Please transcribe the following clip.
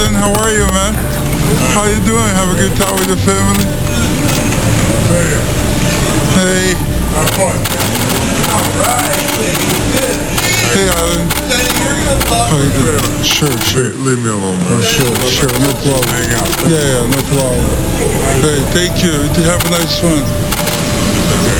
Alan, how are you, man? How you doing? Have a good time with your family? Hey. Hey, Alan. How you doing? Sure. Leave me alone, man. Sure, no problem. Hang out. Yeah, no problem. Hey, thank you. Have a nice one.